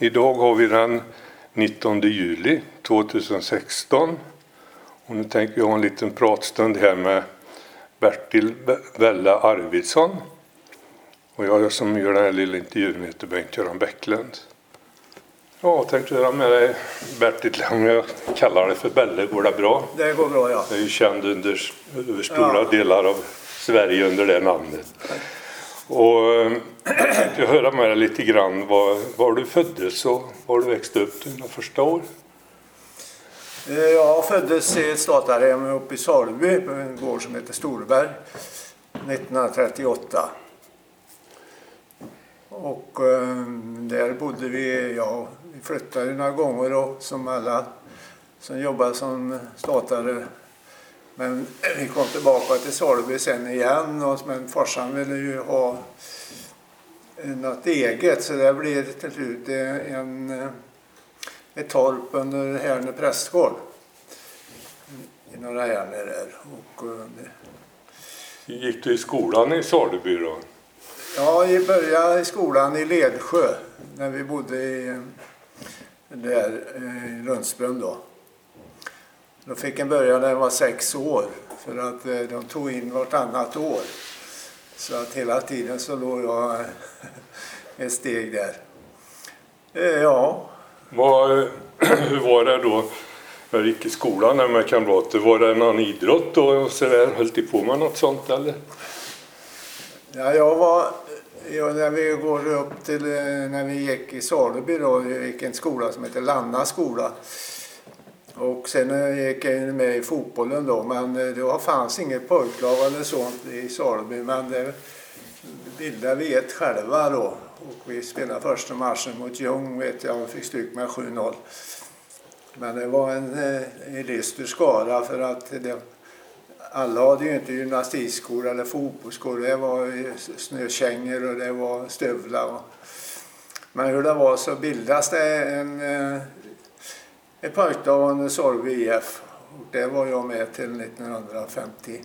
Idag har vi den 19 juli 2016 och nu tänker jag ha en liten pratstund här med Bertil Velle Arvidsson. Och jag som gör den här lilla intervjun heter Bengt-Göran Bäcklund. Ja, jag tänkte höra med dig Bertil, om jag kallar det för Belle, går det bra? Det går bra, ja. Jag är ju känd över stora delar av Sverige under det namnet. Och jag tänkte höra med dig lite grann var du föddes och var du växte upp dina första år? Jag föddes i ett statarhem uppe i Salby på en gård som heter Storberg 1938. Och där bodde vi, vi flyttade några gånger då, som alla som jobbade som statare. Men vi kom tillbaka till Salby sen igen, men farsan ville ju ha något eget, så det blev till slut ett torp under Härne prästgård. I några Härne där. Gick du i skolan i Salby då? Ja, jag började i skolan i Ledsjö när vi bodde i Lundsbrunn då. Då fick en börja när jag var 6 år för att de tog in vartannat år. Så att hela tiden så låg jag ett steg där. Ja. Hur var det då när du gick i skolan med kamrater? Var det någon idrott då och så där? Höll du på med något sånt eller? Ja, när vi går upp till när vi gick i Salby då, jag gick i en skola som heter Lanna skola. Och sen gick jag med i fotbollen då, men det fanns inget pojklag eller sånt i Salby, men det bildade vi ett själva då. Och vi spelade första matchen mot Ljung, vet jag, och fick stryk med 7-0. Men det var en illuster skara för att alla hade ju inte gymnastikskor eller fotbollsskor. Det var snökängor och det var stövlar. Men hur det var så bildas det ett pojklag under Salby IF. Och det var jag med till 1959.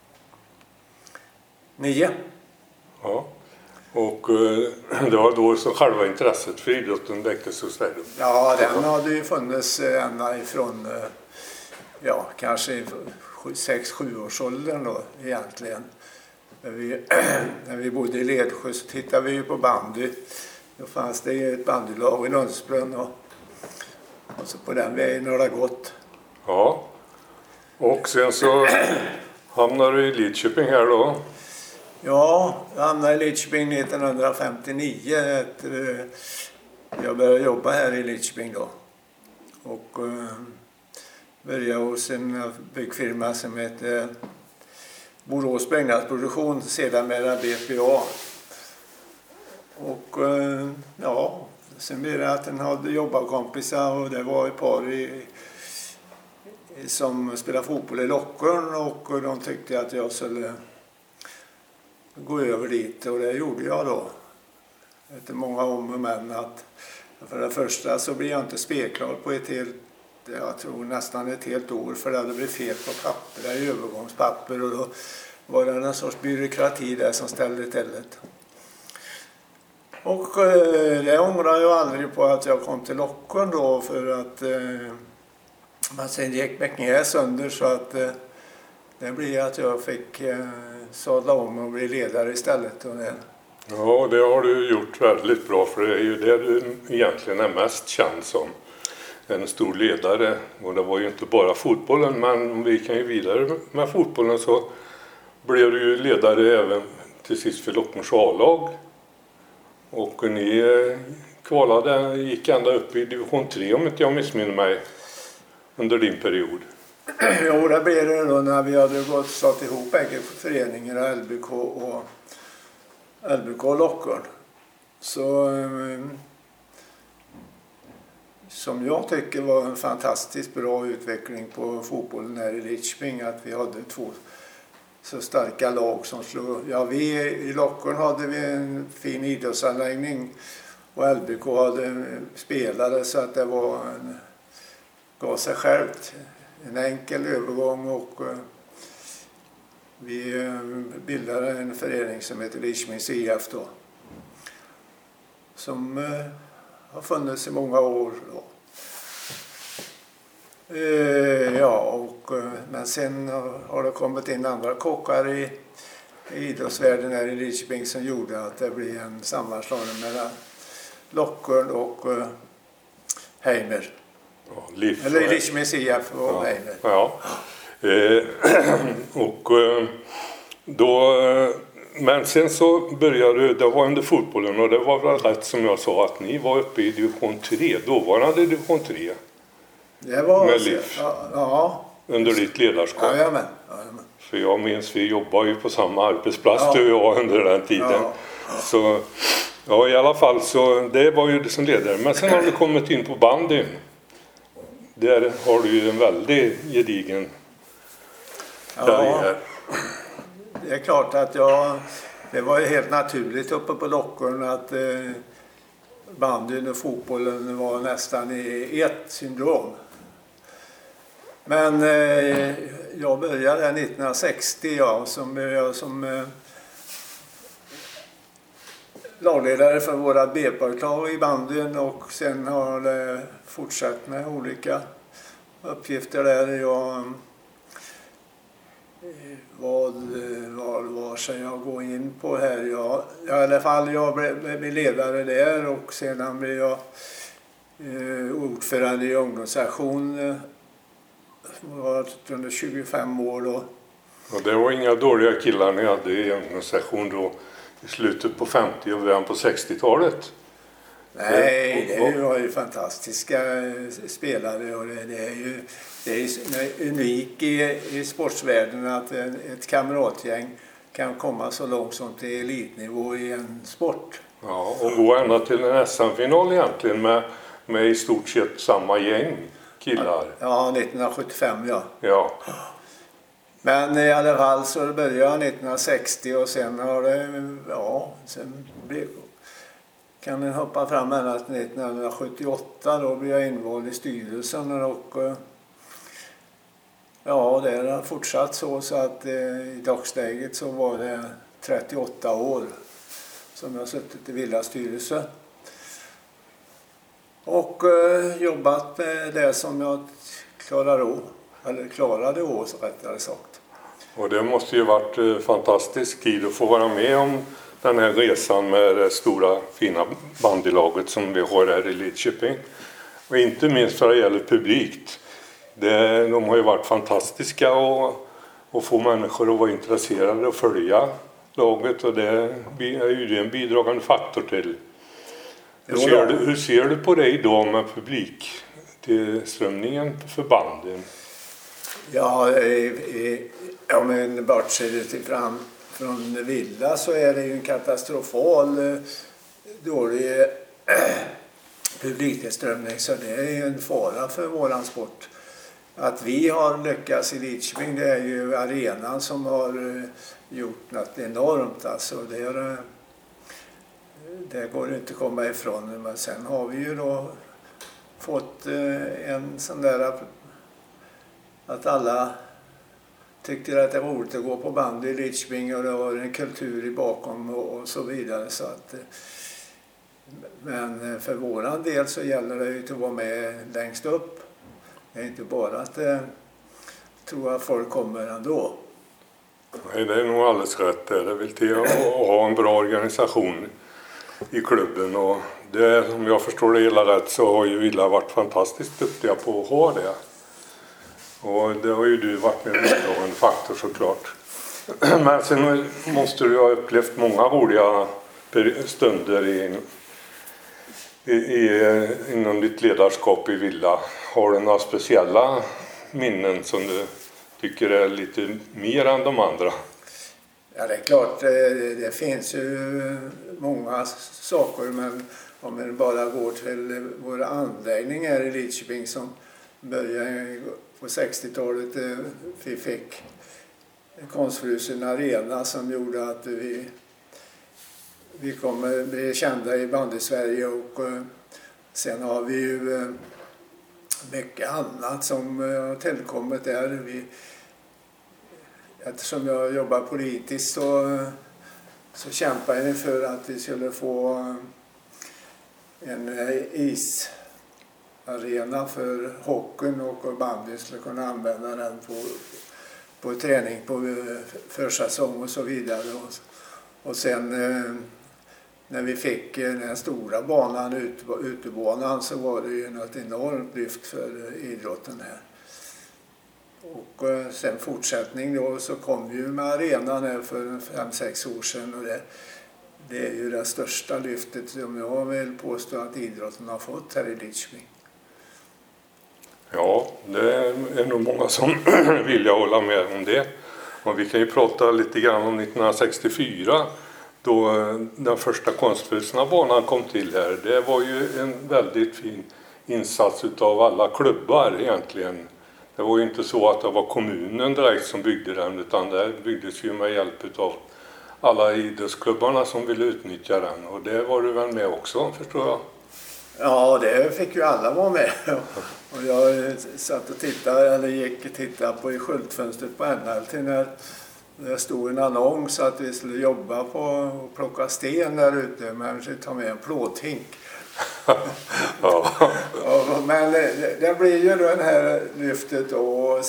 Ja, och det var då så själva intresset för idrotten väcktes hos dig? Ja, den hade ju funnits ända ifrån kanske 6-7 års åldern då egentligen. När vi bodde i Ledsjö så tittade vi ju på bandy. Då fanns det ju ett bandylag i Lundsbrunn och så på den vägen har det gått. Ja, och sen så hamnade du i Lidköping här då? Ja, jag hamnade i Lidköping 1959. Jag började jobba här i Lidköping då. Och började hos en byggfirma som heter Borås byggnadsproduktion, sedan med BPA. Och sen blev det att den hade jobbarkompisar och det var ett par som spelade fotboll i Lockern och de tyckte att jag skulle gå över dit och det gjorde jag då. Efter många om och men att för det första så blir jag inte spelklar på jag tror nästan ett helt år, för det hade blivit fel på papper, i övergångspapper, och då var det en sorts byråkrati där som ställde till det. Och det ångrar jag aldrig på att jag kom till Lockern då, för att man sen gick med knä sönder, så att det blev att jag fick sadla om och bli ledare istället. Ja, det har du gjort väldigt bra, för det är ju det du egentligen är mest känd som. En stor ledare, och det var ju inte bara fotbollen, men om vi kan ju vidare med fotbollen så blev du ju ledare även till sist för Lockerns A-lag. Och ni gick ända upp i division 3 om inte jag missminner mig under din period. Jo, det blev det då när vi hade satt ihop bägge föreningarna, LBK och Lockern. Så som jag tycker var en fantastiskt bra utveckling på fotbollen här i Lidköping, att vi hade 2 så starka lag som slog. Ja, vi i Lockern hade vi en fin idrottsanläggning och LBK hade spelare, så att det gav sig självt. En enkel övergång, och vi bildade en förening som heter Lidköpings IF då. Som har funnits i många år då. Men sen har det kommit in andra kockar i idrottsvärlden här i Lidköping som gjorde att det blir en sammanslagning mellan Lockern och Heimer. Ja, eller Lidköpings IF och Heimer. Ja. Men sen så började det var under fotbollen och det var väl rätt som jag sa att ni var uppe i division 3, dåvarande division 3. Det var med LIF. Ja. Under ditt ledarskap. Jajamän. För jag minns vi jobbade ju på samma arbetsplats du och jag under den tiden. Ja. Så ja, i alla fall så det var ju det som ledare. Men sen har du kommit in på bandyn. Där har du ju en väldigt gedigen karriär. Det är klart att det var ju helt naturligt uppe på Lockern att bandyn och fotbollen var nästan i ett syndrom. Men jag började 1960 som lagledare för våra B-pojklag i bandyn och sen har det fortsatt med olika uppgifter där. Vad ska jag gå in på här? I alla fall jag blev ledare där och sedan blev jag ordförande i ungdomssektion. Var under 25 år då. Och det var inga dåliga killar ni hade i ungdomssektion då i slutet på 50- och början på 60-talet. Nej, det var ju fantastiska spelare och det är unikt i sportsvärlden att ett kamratgäng kan komma så långt som till elitnivå i en sport. Ja, och gå ända till en SM-final egentligen med i stort sett samma gäng killar. Ja, 1975 ja. Men i alla fall så började jag 1960 och sen har det, kan man hoppa fram ända till 1978 då blev jag invald i styrelsen och det har fortsatt så att i dagsläget så var det 38 år som jag har suttit i Villastyrelsen. Och jobbat med det som jag klarade av så rättare sagt. Och det måste ju varit fantastisk tid att få vara med om den här resan med det stora fina bandylaget som vi har här i Lidköping. Och inte minst för det gäller publikt. De har ju varit fantastiska och få människor att vara intresserade och följa laget och det är ju en bidragande faktor till. Hur ser du på det idag med publik till strömningen för banden? Ja, om en bortser från Villa så är det ju en katastrofal dålig publiktillströmning så det är ju en fara för våran sport. Att vi har lyckats i Lidköping det är ju arenan som har gjort något enormt alltså. Det går inte att komma ifrån men sen har vi ju då fått en sån där att alla tyckte att det var roligt att gå på bandy i Lidköping och det var en kultur i bakom och så vidare så att men för våran del så gäller det ju att vara med längst upp. Det är inte bara att tro att folk kommer ändå. Nej, det är nog alldeles rätt. Det vill till att ha en bra organisation i klubben och det, om jag förstår det hela rätt så har ju Villa varit fantastiskt duktiga på att ha det. Och det har ju du varit med en faktor såklart. Men sen måste du ha upplevt många roliga stunder inom ditt ledarskap i Villa. Har du några speciella minnen som du tycker är lite mer än de andra? Ja, det är klart. Det finns ju många saker men om man bara går till våra anläggningar i Lidköping som började på 60-talet. Vi fick konstfrusen arena som gjorde att vi kommer bli kända i bandy-Sverige och sen har vi ju mycket annat som har tillkommit där. Eftersom jag jobbar politiskt så kämpar jag för att vi skulle få en isarena för hockeyn och bandyn skulle kunna använda den på träning på försäsong och så vidare. Och sen när vi fick den stora banan, utebanan, så var det ju något enormt lyft för idrotten här. Och sen fortsättning då så kom vi ju med arenan här för 5-6 år sedan, och det är ju det största lyftet som jag vill påstå att idrotten har fått här i Lidköping. Ja, det är nog många som vill hålla med om det. Och vi kan ju prata lite grann om 1964 då den första konstfrusna banan kom till här. Det var ju en väldigt fin insats utav alla klubbar egentligen. Det var ju inte så att det var kommunen direkt som byggde den, utan det byggdes ju med hjälp av alla idrottsklubbarna som ville utnyttja den. Och det var du väl med också, förstår jag? Ja, det fick ju alla vara med. Och jag satt och gick och tittade på i skyltfönstret på NHL till när det stod en annons att vi skulle jobba på och plocka sten där ute, men vi skulle ta med en plåthink. Ja. Men det blir ju då det här lyftet, och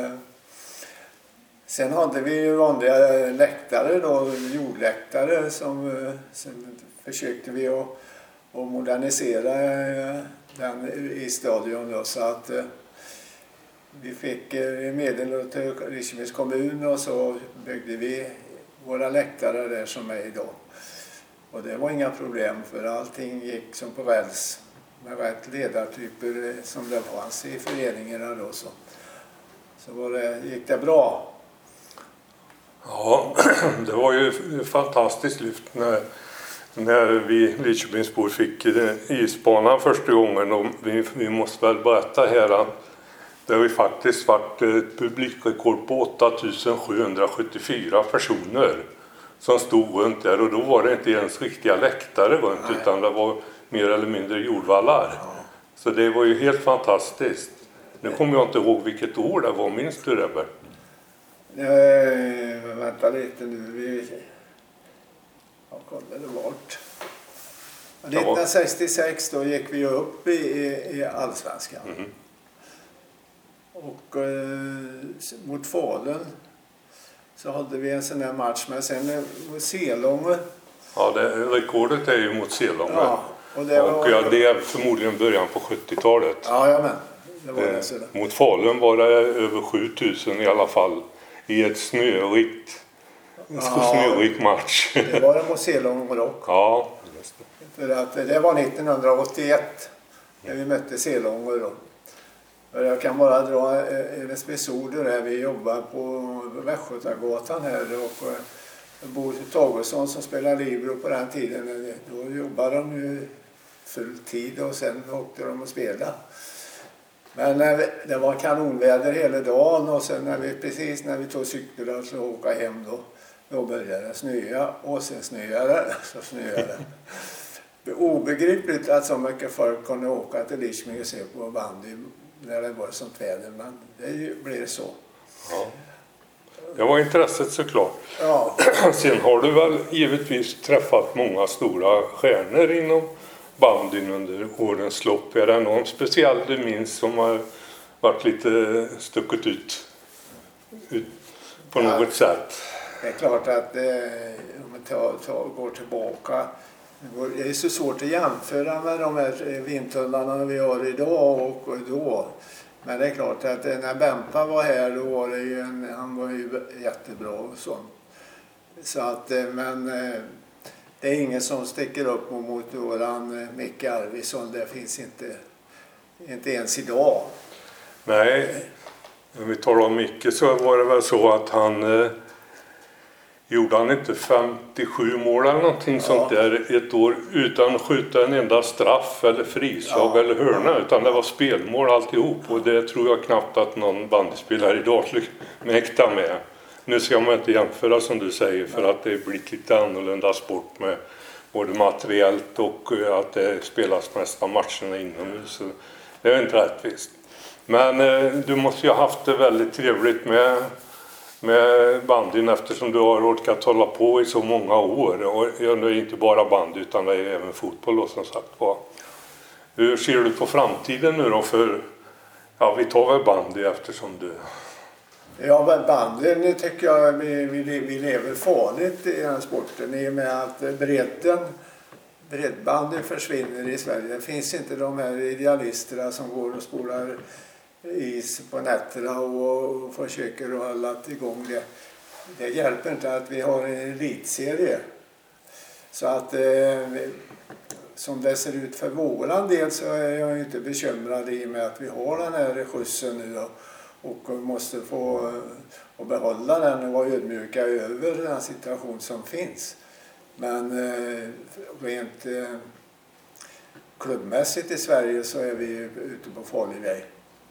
sen hade vi ju vanliga läktare då, jordläktare, som försökte vi att modernisera den i stadion då, så att vi fick medel till Lidköpings kommun, och så byggde vi våra läktare där som är idag. Och det var inga problem, för allting gick som på räls med rätt ledartyper som det fanns i föreningarna då, så gick det bra. Ja, det var ju fantastiskt lyft när vi Lidköpingsbor fick isbanan första gången. Och vi måste väl berätta här att det har ju faktiskt varit ett publikrekord på 8774 personer som stod runt där, och då var det inte ens riktiga läktare runt. Nej. Utan det var mer eller mindre jordvallar. Ja. Så det var ju helt fantastiskt. Nu kommer jag inte ihåg vilket år det var, minns du det, Bert? Vänta lite nu, jag kollade bort. 1966 då gick vi upp i Allsvenskan. Mm. Och mot Falun så hade vi en sån här match, med sen mot Selånge. Ja, rekordet är ju mot Selånge. Ja, och det är förmodligen början på 70-talet. Ja, men det var det så. Mot Falun var det över 7000 i alla fall i ett snörikt match. Det var det mot Selånge Rock. Ja, just det. För att det var 1981 när vi mötte Selånge då. Jag kan bara dra en episod där vi jobbar på Västgötagatan här, och Bo Tagesson som spelade libero på den tiden, då jobbade de ju full tid och sen åkte de och spelade. Men det var kanonväder hela dagen, och sen när vi tog cykeln och skulle åka hem då började det snöa, och sen snöade det. Det är obegripligt att så mycket folk kunde åka till Lidköping och se på bandy när det var sånt väder, men det blir så. Ja. Det var intresset såklart. Ja. Sen har du väl givetvis träffat många stora stjärnor inom bandyn under årens lopp. Är det någon speciell du minns som har varit lite stuckit ut på något sätt? Det är klart att om man går tillbaka, det är så svårt att jämföra med de här vindtunnlarna vi har idag och då. Men det är klart att när Bempa var här, då var det ju han var ju jättebra och sånt. Så att, men det är ingen som sticker upp mot våran Micke Arvidsson. Det finns inte ens idag. Nej, om vi talar om Micke så var det väl så att han gjorde han inte 57 mål eller någonting sånt där ett år utan att skjuta en enda straff eller frislag eller hörna, utan det var spelmål alltihop, och det tror jag knappt att någon bandyspelare idag skulle mäkta med. Nu ska man inte jämföra som du säger, för att det blivit lite annorlunda sport med både materiellt och att det spelas mesta matcherna inomhus, så det är inte rättvist. Men du måste ju ha haft det väldigt trevligt med med bandyn eftersom du har orkat hålla på i så många år. Och det är inte bara bandy utan det är även fotboll då, som sagt var. Hur ser du på framtiden nu då? För ja, vi tar väl bandy eftersom du... Ja, men bandyn tycker jag vi lever farligt i den här sporten i och med att breddbandy försvinner i Sverige. Det finns inte de här idealisterna som går och spolar is på nätterna och försöker att hålla igång det. Det hjälper inte att vi har en elitserie. Så att som det ser ut för våran del så är jag inte bekymrad i och med att vi har den här skjutsen nu då, och måste få och behålla den och vara ödmjuka över den situation som finns. Men rent klubbmässigt i Sverige så är vi ute på farlig väg.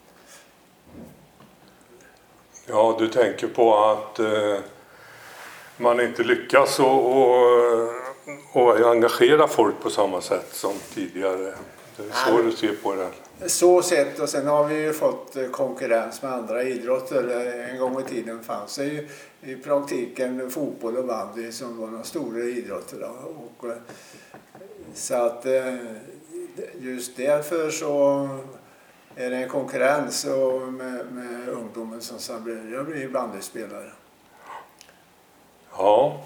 Ja, du tänker på att man inte lyckas och engagera folk på samma sätt som tidigare. Det är så du ser på det. Så sett, och sen har vi ju fått konkurrens med andra idrotter. En gång i tiden fanns det ju i praktiken fotboll och bandy som var de stora idrotterna. Och, så att just därför så är det en konkurrens och med ungdomen som sen blir bandyspelare. Ja,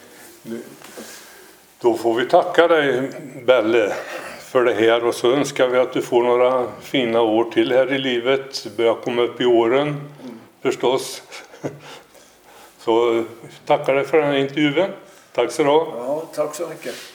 då får vi tacka dig Belle för det här och så önskar vi att du får några fina år till här i livet. Börja komma upp i åren förstås. Så tackar dig för den här intervjun. Tack så du ha. Ja, tack så mycket.